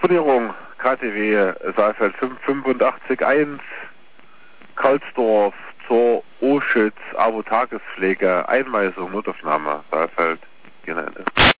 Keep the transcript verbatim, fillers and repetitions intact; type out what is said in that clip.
Kodierung K T W Saalfeld fünf fünfundachtzig eins Karlsdorf zur O-Schütz Abo Tagespflege Einweisung Notaufnahme Saalfeld. Genau.